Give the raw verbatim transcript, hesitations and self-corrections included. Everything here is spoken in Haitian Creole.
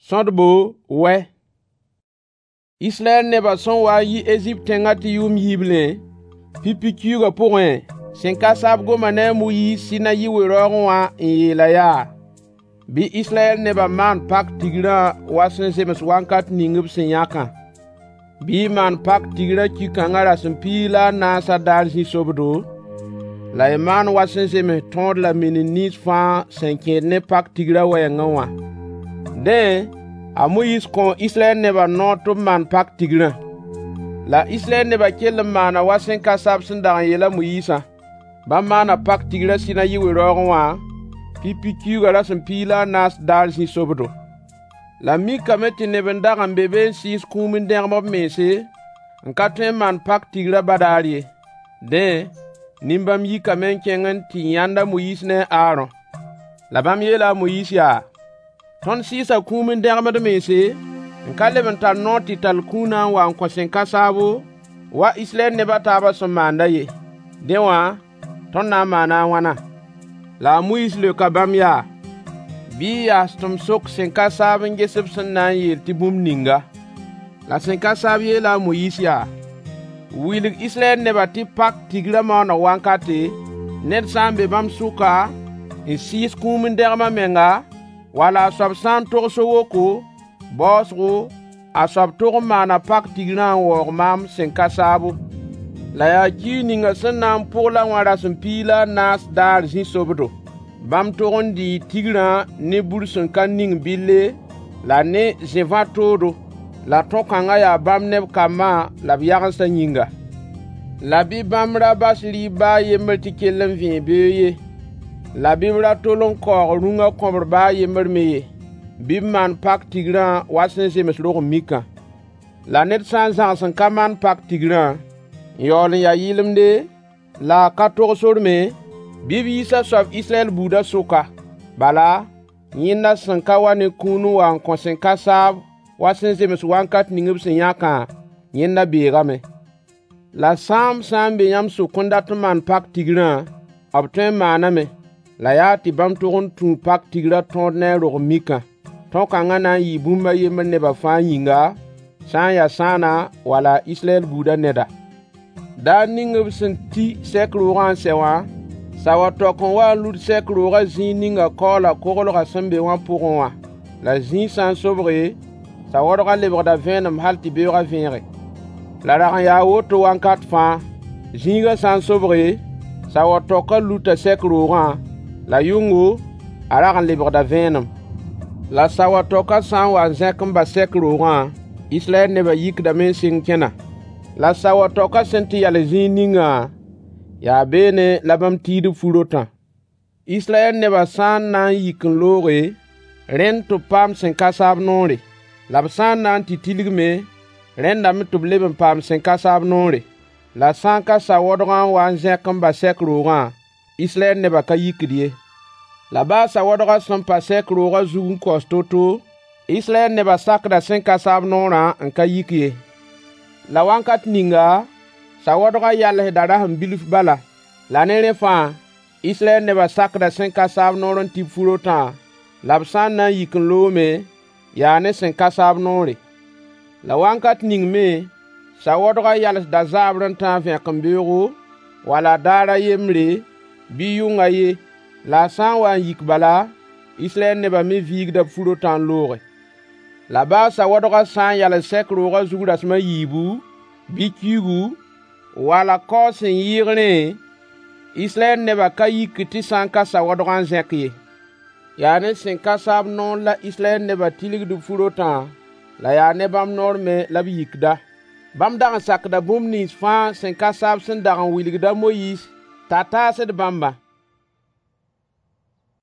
Sõdbo wɛ. Israël neba sẽn wa yi Égypte tẽngã tɩ yʋʋm yiblẽ, pipi kiuugã pʋgẽ, sẽn ka sab goma ne a Moyiis Sinayi we-raoogẽ wã n yeela yaa: bɩ Israël neba maan pak tigrã wa sẽn zems wãnkat ning b sẽn yãkã. Bɩ y maan pak tigrã ki-kãngã rasem piig la a naasa daar zĩ-sobdo, la y maan wa sẽn zems tõod la minin nins fãa sẽn kẽed ne pak tigrã wɛɛngẽ wã. Dẽ, a Moyiis kõ Israël neba noor tɩ b maan pak tigrã. La Israël neba kell n maana wa sẽn ka sab sẽn dag n yeela Moyiisã. Bãmb maana pak tigrã Sinayi we-raoogẽ wã, pipi kiuugã rasem piig la a naas daar zĩ-sobdo. La mikame tɩ neb n dag n be be n sɩɩs kũum n dẽgem b mense, n ka tõe n maan pak tigrã badaar ye. Dẽ, nin-bãmb yikame n kẽng n tɩ yãnd a Moyiis ne a Aaron. La bãmb yeela a Moyiis yaa: tõnd sɩɩsa kũum n dẽgemd mense, n ka leb n tar noor tɩ tall kũunã n wa n kõ sẽn ka saabo wa Israël nebã taabã sẽn maanda ye. Dẽ wã, tõnd na n maana a wãna? La a Moyiis leoka bãmb yaa: bɩ y yaas tɩ m sok sẽn ka saab n ges b sẽn na n yeel tɩ bũmb ninga. La sẽn ka saab yeela a Moyiis yaa: wilg Israël nebã tɩ pak tigrã maooneg wãnkate, ned sã n be bãmb sʋka n sɩɩs kũum n dẽgemã menga, wala a soab sã n tog so-woko, baoosgo, a soab tog n maana pak tigrã n waoog maam sẽn ka saabo. La yaa kiig ninga sẽn na n pʋg la wã rasem piig la a naas daar zĩ-sobdo. Bãmb tog n dɩɩ tigrã ne bur sẽn ka ning bɩlle, la ne zẽ-vã toodo, la tõ-kãngã yaa bãmb neb kambã la b yagensã yĩnga. La bɩ bãmb ra bas rɩɩb baa yembr tɩ kell n vẽe beoog ye, la bɩ b ra tol n kaoog rũngã kõbr baa yembr me ye. Bɩ b maan pak tigrã wa sẽn zems rogem mikã. La ned sã n zãgs n ka maan pak tigrã, n yaool n yaa yɩlemde, la a ka tog sorme, bɩ b yiisa soab Israɛl buudã sʋka. Bala, yẽnda sẽn ka wa ne kũun n wa n kõ sẽn ka saab wa sẽn zems wãnkat ning b sẽn yãkã, yẽnda beegame. La sãam sã n be yãmb sʋk n dat n maan pak tigrã, b tõe n maaname. La yaa tɩ bãmb tog n tũu pak tigrã tõod ne a rogem mikã. Tõ-kãngã na n yɩ bũmb a yembr nebã fãa yĩnga, sã n yaa sãana wala Israɛl buudã neda. Daar ning b sẽn ti sɛk-roogã n sɛ wã, sa wa tɔk n wa n lud sɛk-roogã zĩig ninga kaoola koglgã sẽn be wã pʋgẽ wã. La zĩig sã n sobge, sa waoodgã lebgda vẽenem hal tɩ beoogã vẽege. La rag n yaa woto wãnkat fãa. Zĩigã sã n sobge, sa wa tɔka luta sɛk-roogã, la yʋngo, a rag n lebgda vẽenem. La sa wa tɔka sã n wa n zẽk n ba sɛk-roogã, Israɛl nebã yikdame n sɩng kẽna. La sa wa tɔka sẽn tɩ yal zĩig ningã, yaa beene la bãmb tiid b fu-rotã. Israɛl nebã sã n na n yik n looge, rẽnd tɩ b paam sẽn ka saab noore. La b sã n na n tɩ tilgme, rẽndame tɩ b leb n paam sẽn ka saab noore. La sã n ka sa waoodgã n wa n zẽk n ba sɛk-roogã, Israɛl nebã ka yikd ye. La baa sa waoodgã sẽn pa sɛk-roogã zug n kos to-to, Israɛl nebã sakda sẽn ka saab noorã n ka yik ye. La wãnkat ninga, sa waoodgã yalsda rasem bilf bala. La ne rẽ fãa, Israɛl nebã sakda sẽn ka saab noor n tɩ b fu-rotã, la b sã n na n yik n loome, yaa ne sẽn ka saab noore. La wãnkat ning me, sa waoodgã yalsda zaabr n tã n vẽk n beoogo, wala daara yembre, bɩ yʋnga ye. La a sã n wa n yik bala, Israɛl nebã me viigda b fu-rotã n looge. La baa sa waoodgã sã n yals sɛk-roogã zug rasem a yiibu, bɩ kiugu, wala kao sẽn yɩɩgrẽ, Israɛl nebã ka yik tɩ sã n ka sa waoodgã n zẽk ye. Yaa ne sẽn ka saab noor la Israɛl nebã tilgd b fu-rotã, la yaa ne bãmb noor me la b yikda. Bãmb dag n sakda bũmb nins fãa sẽn ka saab sẽn dag n wilgda Moyiis t'a taasd bãmba.